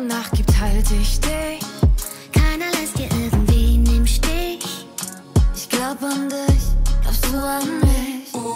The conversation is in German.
Boden nachgibt, halte ich dich. Keiner lässt dir irgendwen im Stich. Ich glaub an dich, glaubst du an mich?